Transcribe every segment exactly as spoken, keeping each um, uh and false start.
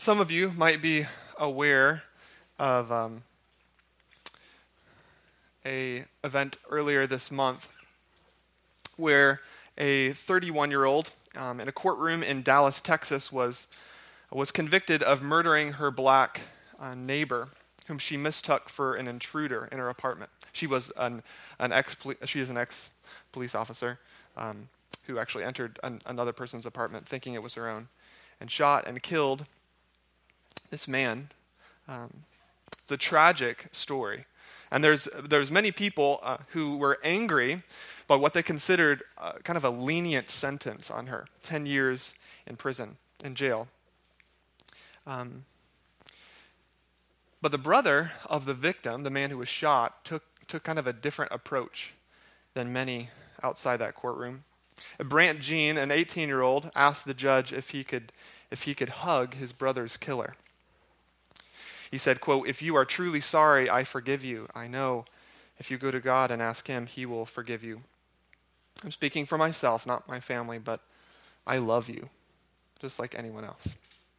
Some of you might be aware of um, a event earlier this month where a thirty-one-year-old um, in a courtroom in Dallas, Texas, was was convicted of murdering her black uh, neighbor, whom she mistook for an intruder in her apartment. She was an an ex she is an ex police officer um, who actually entered an, another person's apartment thinking it was her own, and shot and killed this man. Um, it's a tragic story, and there's there's many people uh, who were angry by what they considered uh, kind of a lenient sentence on her, ten years in prison, in jail. Um, but the brother of the victim, the man who was shot, took took kind of a different approach than many outside that courtroom. Brant Jean, an eighteen-year-old, asked the judge if he could if he could hug his brother's killer. He said, quote, "If you are truly sorry, I forgive you. I know if you go to God and ask him, he will forgive you. I'm speaking for myself, not my family, but I love you, just like anyone else."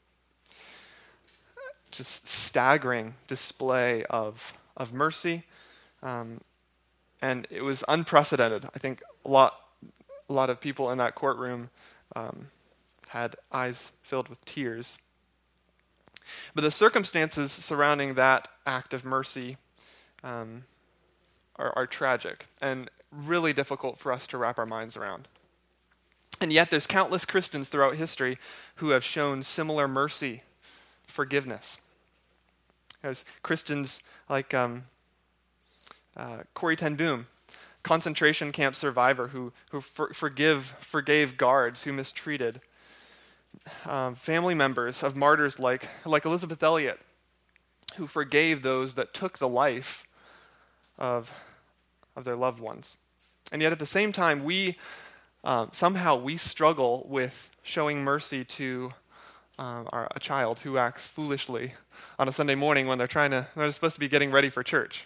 Just staggering display of of mercy, um, and it was unprecedented. I think a lot a lot of people in that courtroom um, had eyes filled with tears. But the circumstances surrounding that act of mercy um, are, are tragic and really difficult for us to wrap our minds around. And yet there's countless Christians throughout history who have shown similar mercy, forgiveness. There's Christians like um, uh, Corrie ten Boom, concentration camp survivor who who for, forgive forgave guards who mistreated. Um, family members of martyrs like like Elizabeth Elliot, who forgave those that took the life of of their loved ones. And yet at the same time, we um, somehow we struggle with showing mercy to um, our, a child who acts foolishly on a Sunday morning when they're trying to they're supposed to be getting ready for church.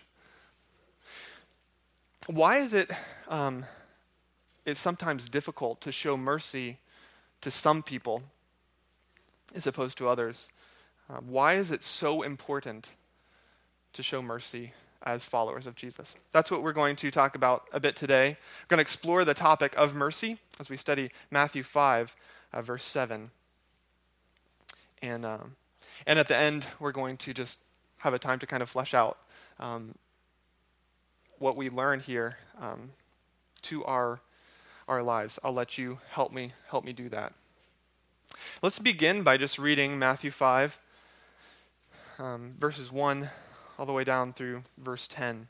Why is it um, it's sometimes difficult to show mercy to some people as opposed to others? Uh, why is it so important to show mercy as followers of Jesus? That's what we're going to talk about a bit today. We're going to explore the topic of mercy as we study Matthew five, uh, verse seven. And, um, and at the end, we're going to just have a time to kind of flesh out um, what we learn here um, to our our lives. I'll let you help me help me do that. Let's begin by just reading Matthew five, um, verses one all the way down through verse ten.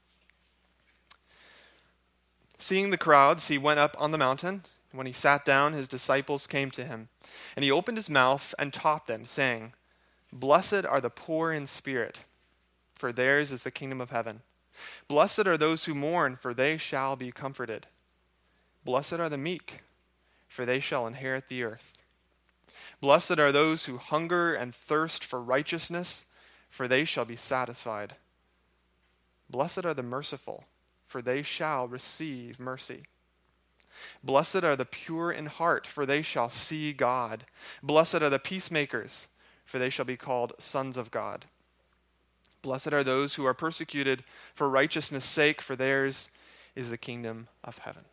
Seeing the crowds, he went up on the mountain. When he sat down, his disciples came to him, and he opened his mouth and taught them, saying, "Blessed are the poor in spirit, for theirs is the kingdom of heaven. Blessed are those who mourn, for they shall be comforted. Blessed are the meek, for they shall inherit the earth. Blessed are those who hunger and thirst for righteousness, for they shall be satisfied. Blessed are the merciful, for they shall receive mercy. Blessed are the pure in heart, for they shall see God. Blessed are the peacemakers, for they shall be called sons of God. Blessed are those who are persecuted for righteousness' sake, for theirs is the kingdom of heaven."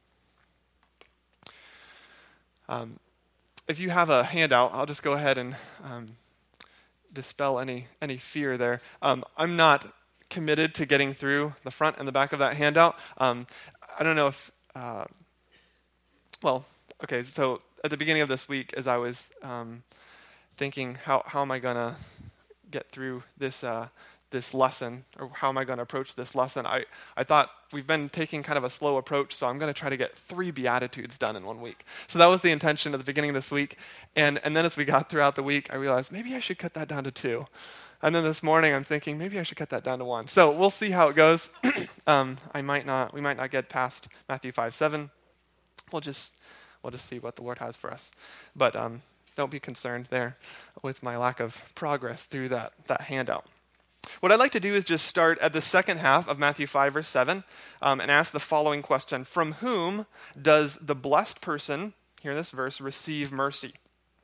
Um, if you have a handout, I'll just go ahead and um, dispel any any fear there. Um, I'm not committed to getting through the front and the back of that handout. Um, I don't know if, uh, well, okay, so at the beginning of this week, as I was um, thinking, how how am I going to get through this uh, this lesson, or how am I going to approach this lesson? I, I thought we've been taking kind of a slow approach, so I'm going to try to get three Beatitudes done in one week. So that was the intention at the beginning of this week. And, and then as we got throughout the week, I realized maybe I should cut that down to two. And then this morning I'm thinking maybe I should cut that down to one. So we'll see how it goes. um, I might not, we might not get past Matthew five seven. We'll just, we'll just see what the Lord has for us. But um, don't be concerned there with my lack of progress through that, that handout. What I'd like to do is just start at the second half of Matthew five, verse seven, um, and ask the following question. From whom does the blessed person, here in this verse, receive mercy?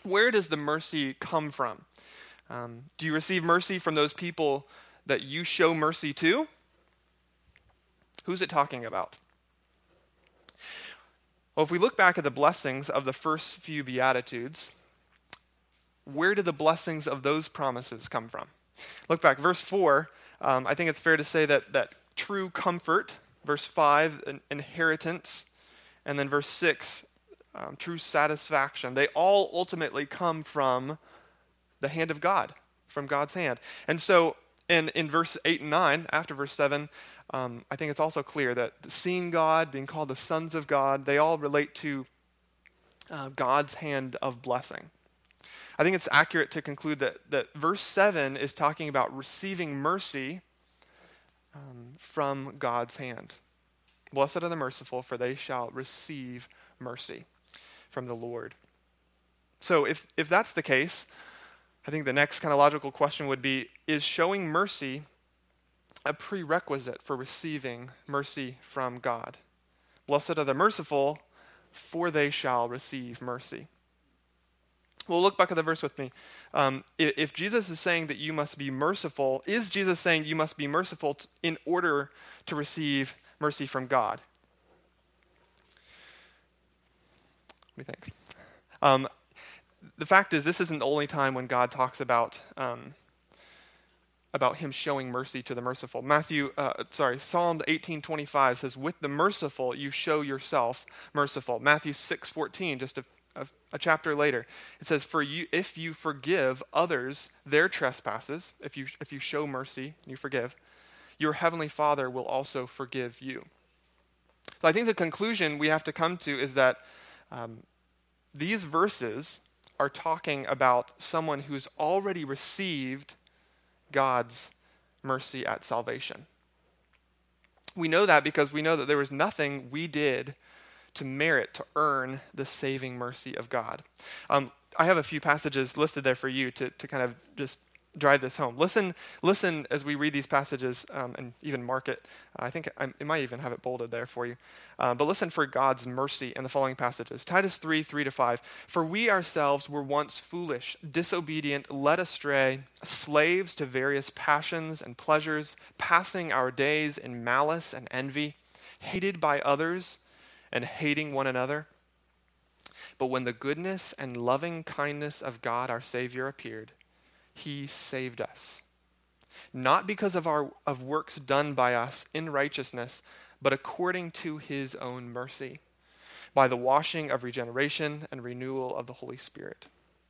Where does the mercy come from? Um, do you receive mercy from those people that you show mercy to? Who's it talking about? Well, if we look back at the blessings of the first few Beatitudes, where do the blessings of those promises come from? Look back, verse four, um, I think it's fair to say that, that true comfort, verse five, an inheritance, and then verse six, um, true satisfaction, they all ultimately come from the hand of God, from God's hand. And so in, in verse eight and nine, after verse seven, um, I think it's also clear that seeing God, being called the sons of God, they all relate to uh, God's hand of blessing. I think it's accurate to conclude that, that verse seven is talking about receiving mercy um, from God's hand. Blessed are the merciful, for they shall receive mercy from the Lord. So if, if that's the case, I think the next kind of logical question would be, is showing mercy a prerequisite for receiving mercy from God? Blessed are the merciful, for they shall receive mercy. Well, look back at the verse with me. Um, if, if Jesus is saying that you must be merciful, is Jesus saying you must be merciful t- in order to receive mercy from God? What do you think? Um, the fact is, this isn't the only time when God talks about um, about Him showing mercy to the merciful. Matthew, uh, sorry, Psalm eighteen twenty-five says, "With the merciful you show yourself merciful." Matthew six fourteen, just a A, a chapter later, it says, "For you, if you forgive others their trespasses, if you if you show mercy and you forgive, your heavenly Father will also forgive you." So I think the conclusion we have to come to is that um, these verses are talking about someone who's already received God's mercy at salvation. We know that because we know that there was nothing we did to merit, to earn the saving mercy of God. Um, I have a few passages listed there for you to, to kind of just drive this home. Listen listen as we read these passages um, and even mark it. I think I, it might even have it bolded there for you. Uh, but listen for God's mercy in the following passages. Titus three, three to five. "For we ourselves were once foolish, disobedient, led astray, slaves to various passions and pleasures, passing our days in malice and envy, hated by others, and hating one another. But when the goodness and loving kindness of God our Savior appeared, He saved us, not because of our of works done by us in righteousness, but according to His own mercy, by the washing of regeneration and renewal of the Holy Spirit."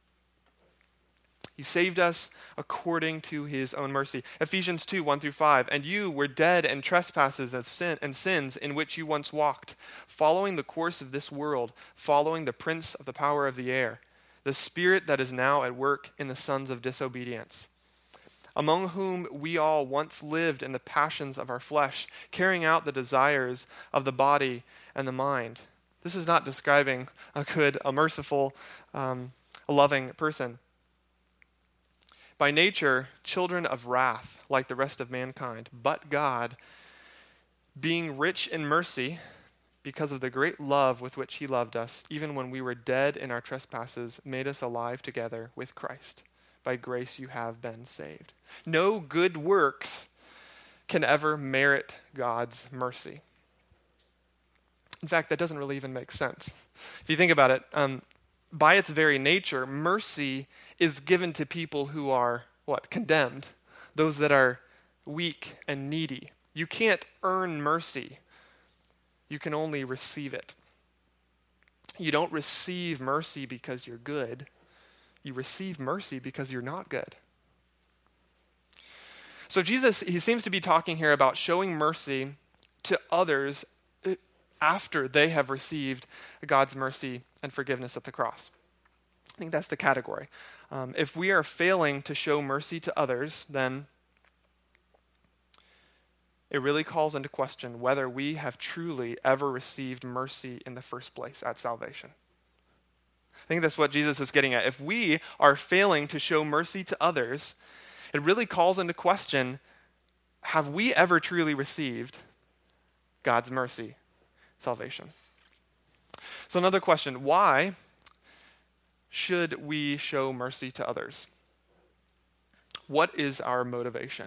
He saved us according to His own mercy. Ephesians two, one through five. "And you were dead in trespasses of sin and sins in which you once walked, following the course of this world, following the prince of the power of the air, the spirit that is now at work in the sons of disobedience, among whom we all once lived in the passions of our flesh, carrying out the desires of the body and the mind." This is not describing a good, a merciful, um, a loving person. "By nature, children of wrath, like the rest of mankind. But God, being rich in mercy, because of the great love with which He loved us, even when we were dead in our trespasses, made us alive together with Christ. By grace you have been saved." No good works can ever merit God's mercy. In fact, that doesn't really even make sense. If you think about it, um, by its very nature, mercy is given to people who are, what, condemned, those that are weak and needy. You can't earn mercy. You can only receive it. You don't receive mercy because you're good. You receive mercy because you're not good. So Jesus, he seems to be talking here about showing mercy to others after they have received God's mercy and forgiveness at the cross. I think that's the category. Um, if we are failing to show mercy to others, then it really calls into question whether we have truly ever received mercy in the first place at salvation. I think that's what Jesus is getting at. If we are failing to show mercy to others, it really calls into question, have we ever truly received God's mercy, salvation? So another question, why should we show mercy to others? What is our motivation?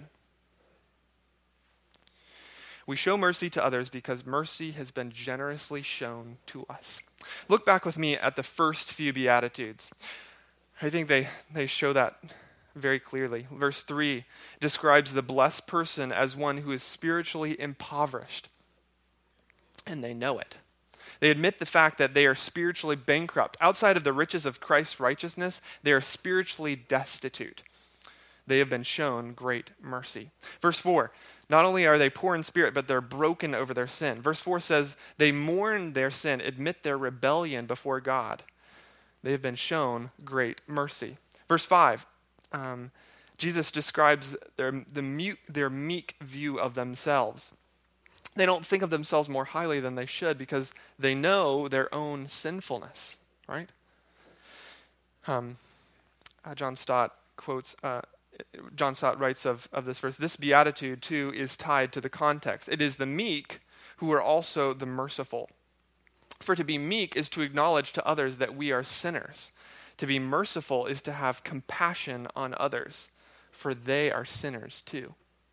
We show mercy to others because mercy has been generously shown to us. Look back with me at the first few Beatitudes. I think they, they show that very clearly. Verse three describes the blessed person as one who is spiritually impoverished, and they know it. They admit the fact that they are spiritually bankrupt. Outside of the riches of Christ's righteousness, they are spiritually destitute. They have been shown great mercy. Verse four, not only are they poor in spirit, but they're broken over their sin. Verse four says, they mourn their sin, admit their rebellion before God. They have been shown great mercy. Verse five, um, Jesus describes their, the mute, their meek view of themselves. They don't think of themselves more highly than they should because they know their own sinfulness, right? Um, uh, John Stott quotes, uh, John Stott writes of, of this verse, this beatitude too is tied to the context. It is the meek who are also the merciful. For to be meek is to acknowledge to others that we are sinners. To be merciful is to have compassion on others, for they are sinners too.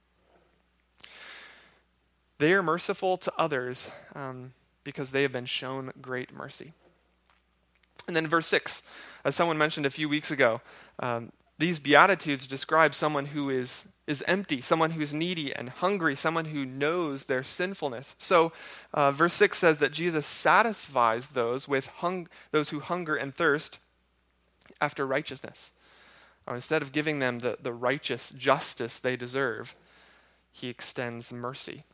They are merciful to others um, because they have been shown great mercy. And then verse six, as someone mentioned a few weeks ago, um, these Beatitudes describe someone who is, is empty, someone who is needy and hungry, someone who knows their sinfulness. So uh, verse six says that Jesus satisfies those, with hung, those who hunger and thirst after righteousness. Uh, instead of giving them the, the righteous justice they deserve, he extends mercy.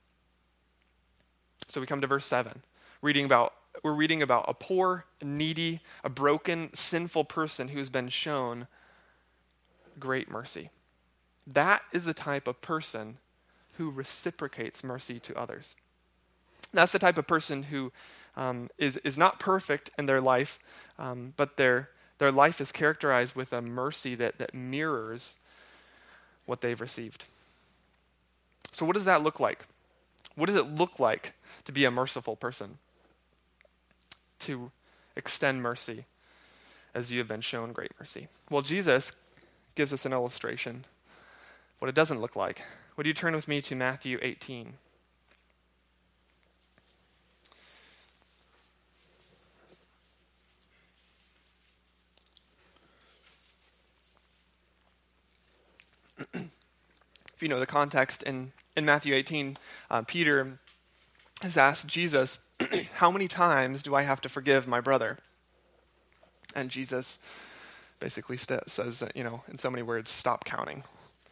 So we come to verse seven, reading about, we're reading about a poor, needy, a broken, sinful person who's been shown great mercy. That is the type of person who reciprocates mercy to others. That's the type of person who um, is, is not perfect in their life, um, but their, their life is characterized with a mercy that, that mirrors what they've received. So what does that look like? What does it look like to be a merciful person? To extend mercy as you have been shown great mercy. Well, Jesus gives us an illustration what it doesn't look like. Would you turn with me to Matthew eighteen? If you know the context, in, in Matthew eighteen, uh, Peter has asked Jesus, how many times do I have to forgive my brother? And Jesus basically st- says, you know, in so many words, stop counting.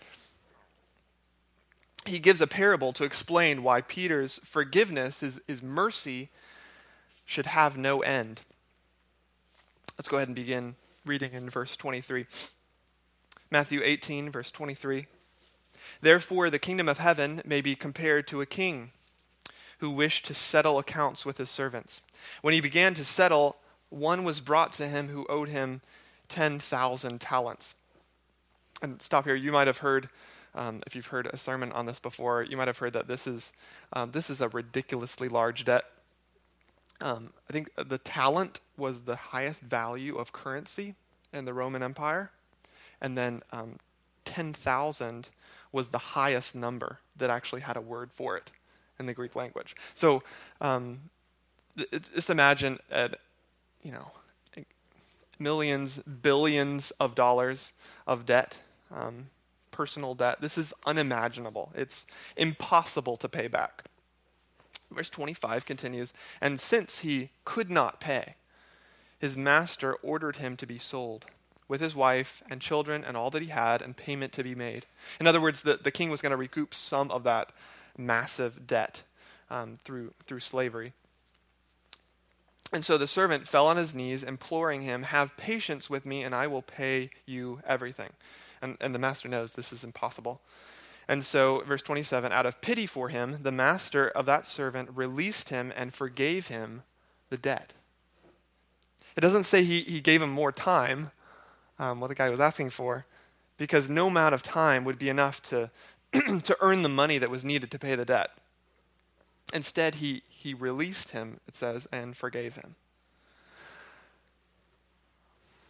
He gives a parable to explain why Peter's forgiveness, his, his mercy, should have no end. Let's go ahead and begin reading in verse twenty-three. Matthew eighteen, verse twenty-three. Therefore, the kingdom of heaven may be compared to a king who wished to settle accounts with his servants. When he began to settle, one was brought to him who owed him ten thousand talents. And stop here. You might have heard, um, if you've heard a sermon on this before, you might have heard that this is um, this is a ridiculously large debt. Um, I think the talent was the highest value of currency in the Roman Empire, and then um, ten thousand was the highest number that actually had a word for it in the Greek language. So um, just imagine, at, you know, millions, billions of dollars of debt, um, personal debt. This is unimaginable. It's impossible to pay back. Verse twenty-five continues, and since he could not pay, his master ordered him to be sold, with his wife and children and all that he had, and payment to be made. In other words, the, the king was going to recoup some of that massive debt um, through through slavery. And so the servant fell on his knees, imploring him, have patience with me, and I will pay you everything. And, and the master knows this is impossible. And so, verse twenty-seven, out of pity for him, the master of that servant released him and forgave him the debt. It doesn't say he, he gave him more time, um, what the guy was asking for, because no amount of time would be enough to, to earn the money that was needed to pay the debt. Instead, he, he released him, it says, and forgave him.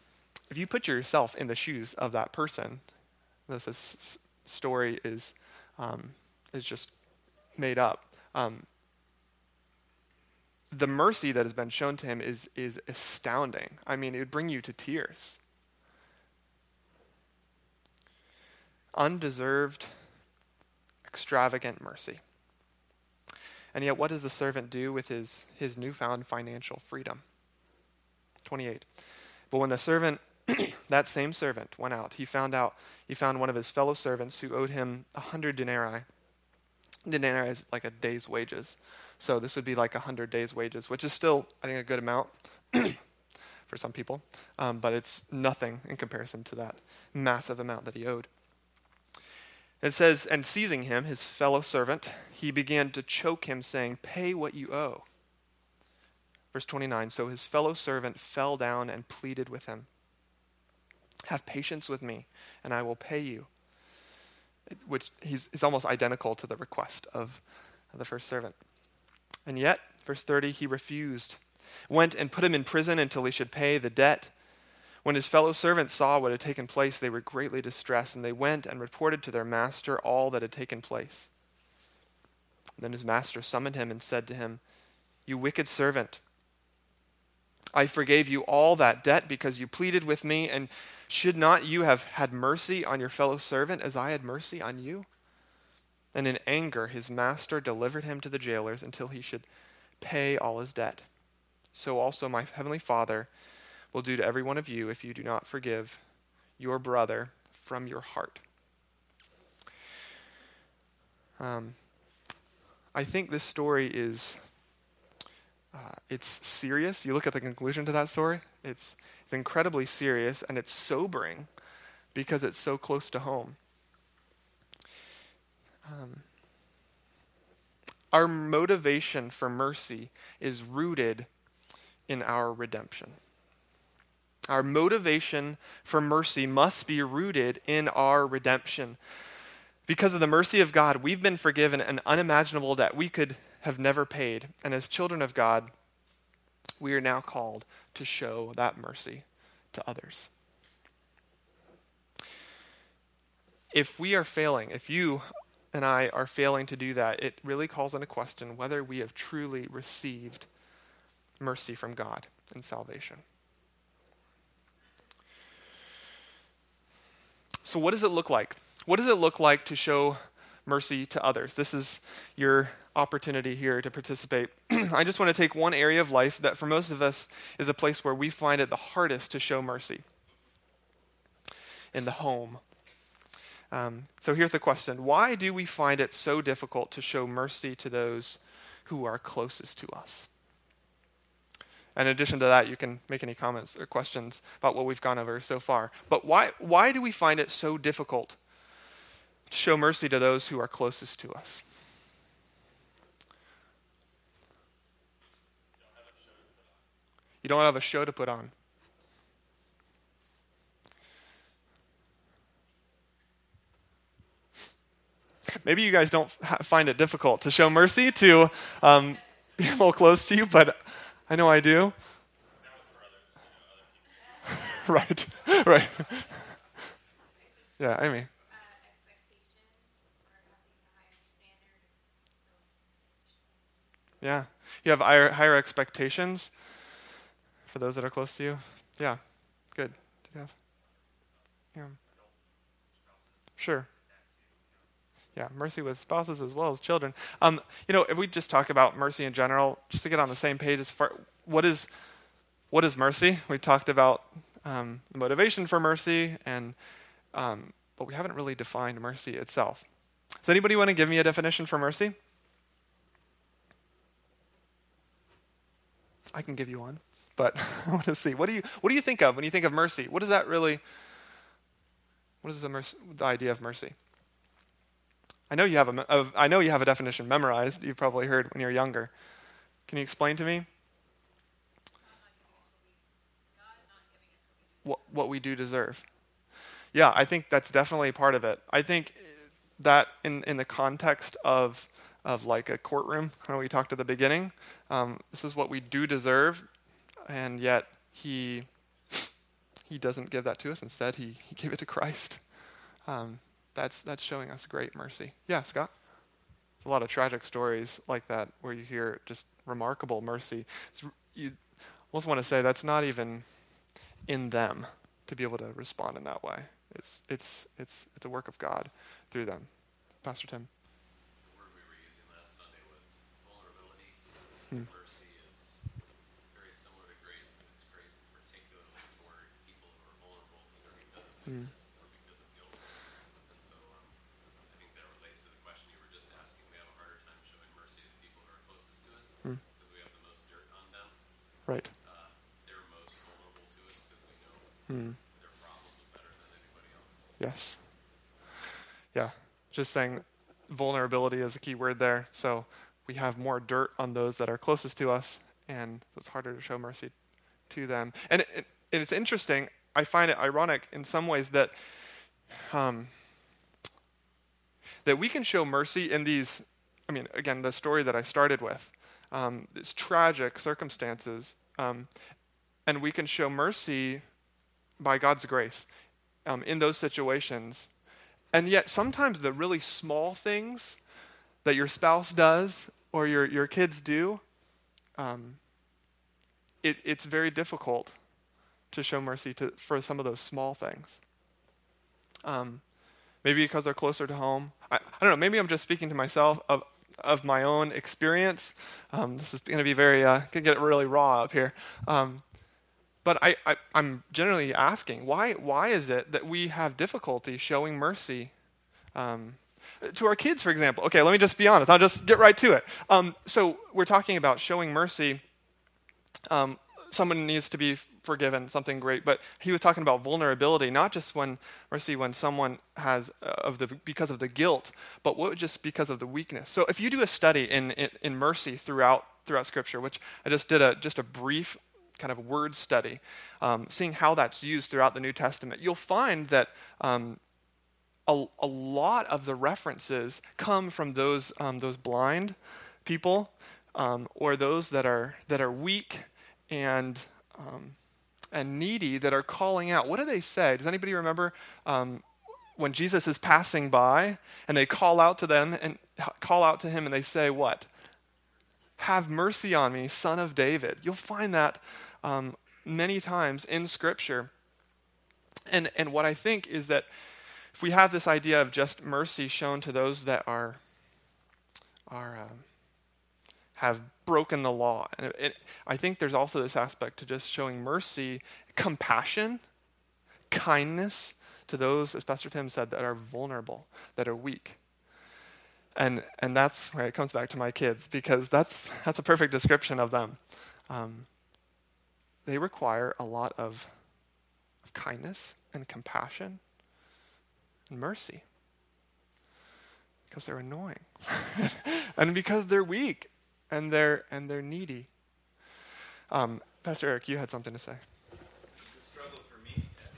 if you put yourself in the shoes of that person, this is, story is um, is just made up. Um, the mercy that has been shown to him is is astounding. I mean, it would bring you to tears. Undeserved, extravagant mercy. And yet, what does the servant do with his, his newfound financial freedom? twenty-eight. But when the servant, that same servant, went out, he found out, he found one of his fellow servants who owed him a hundred denarii. Denarii is like a day's wages. So this would be like a hundred days' wages, which is still, I think, a good amount for some people. Um, but it's nothing in comparison to that massive amount that he owed. It says, and seizing him, his fellow servant, he began to choke him, saying, "Pay what you owe." Verse twenty-nine, so his fellow servant fell down and pleaded with him, "Have patience with me, and I will pay you." Which he's, is almost identical to the request of, of the first servant. And yet, verse thirty, he refused, went and put him in prison until he should pay the debt. When his fellow servants saw what had taken place, they were greatly distressed, and they went and reported to their master all that had taken place. And then his master summoned him and said to him, "You wicked servant, I forgave you all that debt because you pleaded with me, and should not you have had mercy on your fellow servant as I had mercy on you?" And in anger his master delivered him to the jailers until he should pay all his debt. So also my heavenly Father will do to every one of you if you do not forgive your brother from your heart. Um, I think this story is, uh, it's serious. You look at the conclusion to that story, it's, it's incredibly serious, and it's sobering because it's so close to home. Um, our motivation for mercy is rooted in our redemption. Our motivation for mercy must be rooted in our redemption. Because of the mercy of God, we've been forgiven an unimaginable debt we could have never paid. And as children of God, we are now called to show that mercy to others. If we are failing, if you and I are failing to do that, it really calls into question whether we have truly received mercy from God in salvation. So what does it look like? What does it look like to show mercy to others? This is your opportunity here to participate. I just want to take one area of life that for most of us is a place where we find it the hardest to show mercy. In the home. Um, so here's the question. Why do we find it so difficult to show mercy to those who are closest to us? In addition to that, you can make any comments or questions about what we've gone over so far. But why why do we find it so difficult to show mercy to those who are closest to us? You don't have a show to put on. Maybe you guys don't ha- find it difficult to show mercy to um, people close to you, but I know I do. Right, right. Yeah, Amy. Yeah, you have higher, higher expectations for those that are close to you. Yeah, good. Do you have? Yeah. Sure. Yeah, mercy with spouses as well as children. Um, you know, if we just talk about mercy in general, just to get on the same page as far, what is what is mercy? We talked about um, the motivation for mercy, and um, but we haven't really defined mercy itself. Does anybody want to give me a definition for mercy? I can give you one, but I want to see. What do you what do you think of when you think of mercy? What does that really? What is the mercy, the idea of mercy? I know you have a, a I know you have a definition memorized. You've probably heard when you were younger. Can you explain to me what what we do deserve? Yeah, I think that's definitely part of it. I think that in, in the context of of like a courtroom, I know we talked at the beginning. Um, this is what we do deserve, and yet he he doesn't give that to us. Instead, he, he gave it to Christ. Um, that's that's showing us great mercy. Yeah, Scott? There's a lot of tragic stories like that where you hear just remarkable mercy. It's, you almost want to say that's not even in them to be able to respond in that way. It's it's it's it's a work of God through them. Pastor Tim. The word we were using last Sunday was vulnerability. Hmm. Mercy is very similar to grace, but it's grace particularly toward people who are vulnerable, either because of weakness hmm. or because of guilt. And so um, I think that relates to the question you were just asking. We have a harder time showing mercy to people who are closest to us because hmm. we have the most dirt on them. Right. Uh, they're most vulnerable to us because we know hmm. their problems better than anybody else. Yes. Yeah. Just saying vulnerability is a key word there. So we have more dirt on those that are closest to us, and so it's harder to show mercy to them. And, it, it, it's interesting. I find it ironic in some ways that um, that we can show mercy in these, I mean, again, the story that I started with, um, these tragic circumstances, um, and we can show mercy by God's grace um, in those situations. And yet sometimes the really small things that your spouse does or your, your kids do, um, it, it's very difficult to show mercy to, for some of those small things. Um, maybe because they're closer to home. I, I don't know, maybe I'm just speaking to myself of, of my own experience. Um, this is going to be very, uh, can get really raw up here. Um, But I, I, I'm generally asking, why why is it that we have difficulty showing mercy um, to our kids, for example? Okay, let me just be honest. I'll just get right to it. Um, so we're talking about showing mercy. Um, someone needs to be forgiven, something great. But he was talking about vulnerability, not just when mercy when someone has uh, of the because of the guilt, but what just because of the weakness. So if you do a study in in, in mercy throughout throughout Scripture, which I just did a just a brief kind of word study, um, seeing how that's used throughout the New Testament, you'll find that um, a, a lot of the references come from those um, those blind people um, or those that are that are weak and um, and needy that are calling out. What do they say? Does anybody remember um, when Jesus is passing by and they call out to them and call out to him and they say what? Have mercy on me, Son of David. You'll find that um, many times in Scripture. And and what I think is that if we have this idea of just mercy shown to those that are are um, have broken the law, and it, it, I think there's also this aspect to just showing mercy, compassion, kindness to those, as Pastor Tim said, that are vulnerable, that are weak. And and that's where it comes back to my kids, because that's that's a perfect description of them. Um, they require a lot of, of kindness and compassion and mercy because they're annoying and because they're weak and they're and they're needy. Um, Pastor Eric, you had something to say. The struggle for me at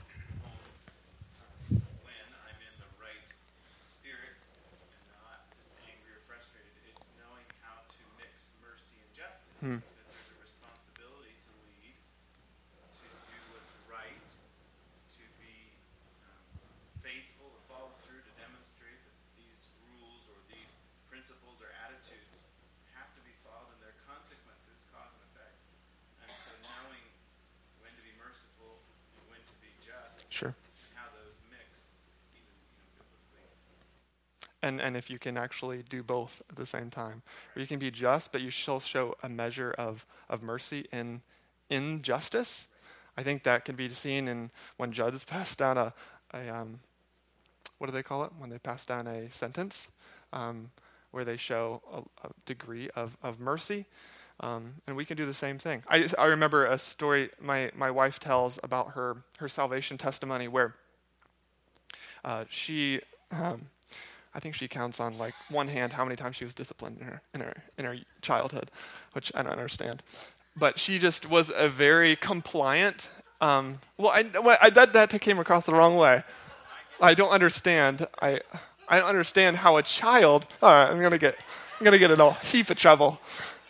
home, uh, when I'm in the right spirit and not just angry or frustrated, it's knowing how to mix mercy and justice. Hmm. Because there's a responsibility to lead, to do what's right, to be um, faithful, to follow through, to demonstrate that these rules or these principles or attitudes have to be followed and their consequences, cause and effect. And so knowing when to be merciful and when to be just, Sure. and how those mix, even you know, biblically. And and if you can actually do both at the same time, or you can be just, but you shall show a measure of, of mercy in in justice. I think that can be seen in when judges pass down a, a um, what do they call it? When they pass down a sentence, um, where they show a, a degree of, of mercy. Um, and we can do the same thing. I, I remember a story my, my wife tells about her, her salvation testimony where uh, she, um, I think she counts on like one hand how many times she was disciplined in her, in her, in her childhood, which I don't understand. But she just was a very compliant, um, well, I, well I, that, that came across the wrong way. I don't understand. I I don't understand how a child, all right, I'm going to get, I'm going to get in a heap of trouble.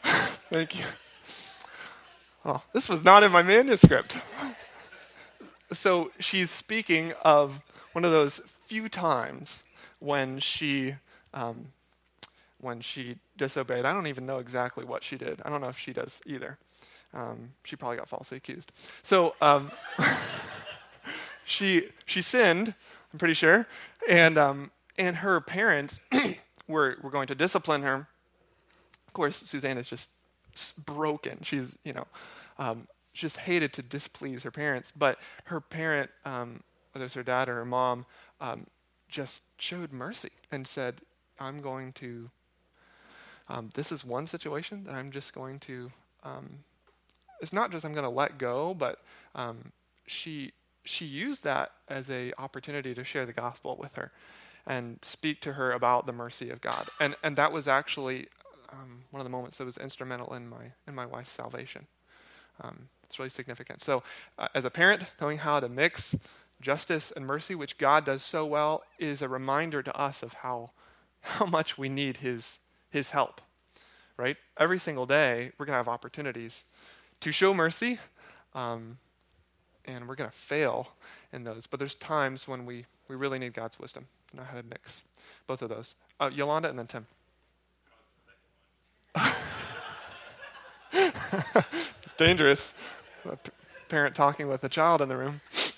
Thank you. Oh, this was not in my manuscript. so she's speaking of one of those few times when she um, when she disobeyed. I don't even know exactly what she did. I don't know if she does either. Um, she probably got falsely accused. So um, she she sinned, I'm pretty sure, and um, and her parents were were going to discipline her. Of course, Suzanne is just broken. She's you know um, she just hated to displease her parents, but her parent, um, whether it's her dad or her mom, um, just showed mercy and said, "I'm going to. Um, this is one situation that I'm just going to." Um, It's not just I'm going to let go, but um, she she used that as a opportunity to share the gospel with her and speak to her about the mercy of God. And and that was actually um, one of the moments that was instrumental in my in my wife's salvation. Um, it's really significant. So uh, as a parent, knowing how to mix justice and mercy, which God does so well, is a reminder to us of how how much we need his his help. Right? Every single day, we're going to have opportunities to show mercy, um, and we're going to fail in those. But there's times when we, we really need God's wisdom to know how to mix both of those. Uh, Yolanda and then Tim. It's dangerous. A p- parent talking with a child in the room.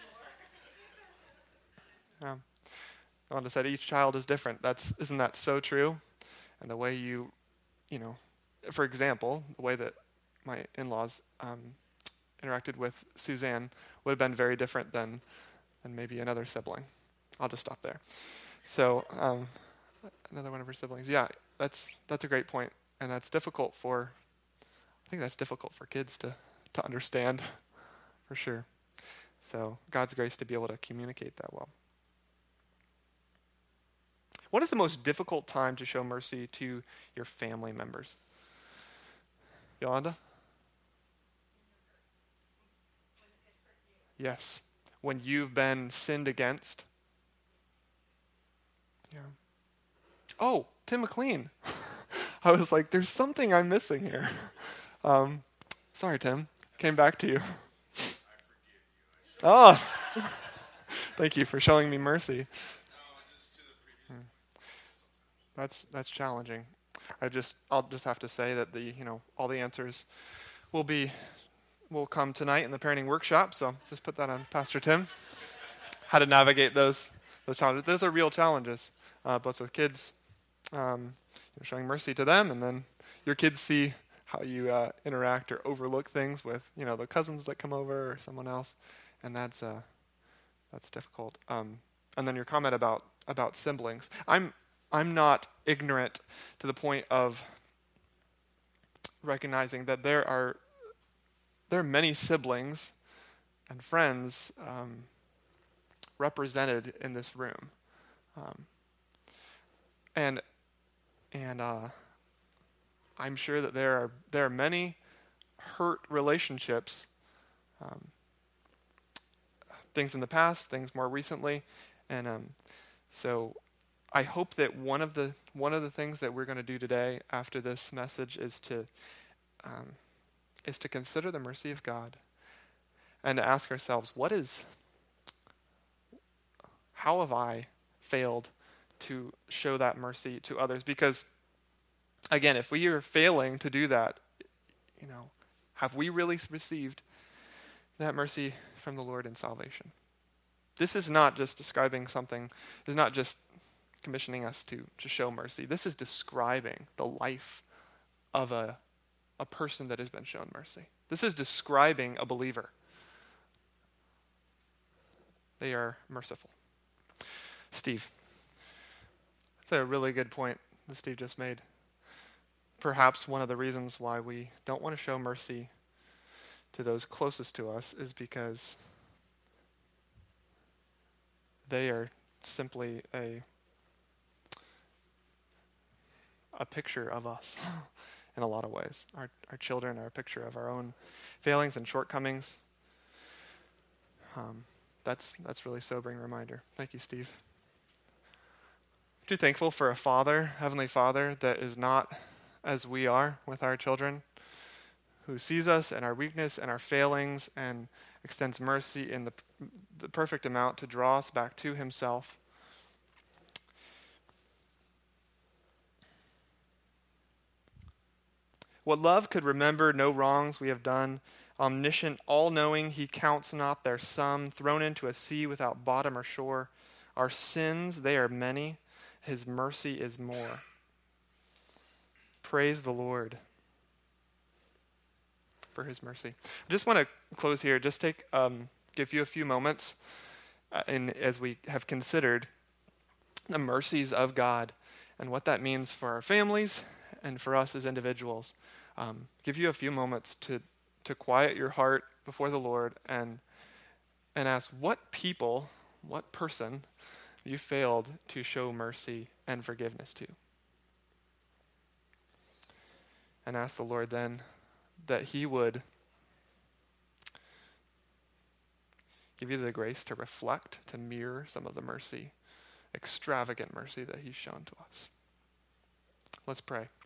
Yeah. Yolanda said each child is different. That's isn't that so true? And the way you, you know, for example, the way that my in-laws um, interacted with Suzanne would have been very different than than maybe another sibling. I'll just stop there. So um, another one of her siblings. Yeah, that's that's a great point, and that's difficult for. I think that's difficult for kids to to understand, for sure. So God's grace to be able to communicate that well. What is the most difficult time to show mercy to your family members? Yolanda? Yes. When you've been sinned against. Yeah. Oh, Tim McLean. I was like, there's something I'm missing here. Um, sorry, Tim. Came back to you. Oh, thank you for showing me mercy. Hmm. That's that's challenging. I just I'll just have to say that the you know all the answers will be will come tonight in the parenting workshop. So just put that on Pastor Tim. How to navigate those those challenges. Those are real challenges, uh, both with kids, um, you know, showing mercy to them, and then your kids see how you uh, interact or overlook things with you know the cousins that come over or someone else, and that's uh, that's difficult. Um, and then your comment about about siblings. I'm I'm not ignorant to the point of recognizing that there are there are many siblings and friends um, represented in this room, um, and and uh, I'm sure that there are there are many hurt relationships, um, things in the past, things more recently, and um, so. I hope that one of the one of the things that we're going to do today after this message is to um, is to consider the mercy of God and to ask ourselves, what is how have I failed to show that mercy to others? Because again, if we are failing to do that, you know, have we really received that mercy from the Lord in salvation? This is not just describing something. This is not just commissioning us to, to show mercy. This is describing the life of a, a person that has been shown mercy. This is describing a believer. They are merciful. Steve. That's a really good point that Steve just made. Perhaps one of the reasons why we don't want to show mercy to those closest to us is because they are simply a a picture of us in a lot of ways. Our our children are a picture of our own failings and shortcomings. Um, that's that's really sobering reminder. Thank you, Steve. I'm too thankful for a Father, Heavenly Father, that is not as we are with our children, who sees us and our weakness and our failings and extends mercy in the the perfect amount to draw us back to himself. What love could remember no wrongs we have done, omniscient, all-knowing, he counts not their sum, thrown into a sea without bottom or shore. Our sins, they are many, his mercy is more. Praise the Lord for his mercy. I just want to close here, just take, um, give you a few moments uh, in, as we have considered the mercies of God and what that means for our families and for us as individuals. Um, give you a few moments to, to quiet your heart before the Lord and and ask what people, what person you failed to show mercy and forgiveness to. And ask the Lord then that he would give you the grace to reflect, to mirror some of the mercy, extravagant mercy that he's shown to us. Let's pray.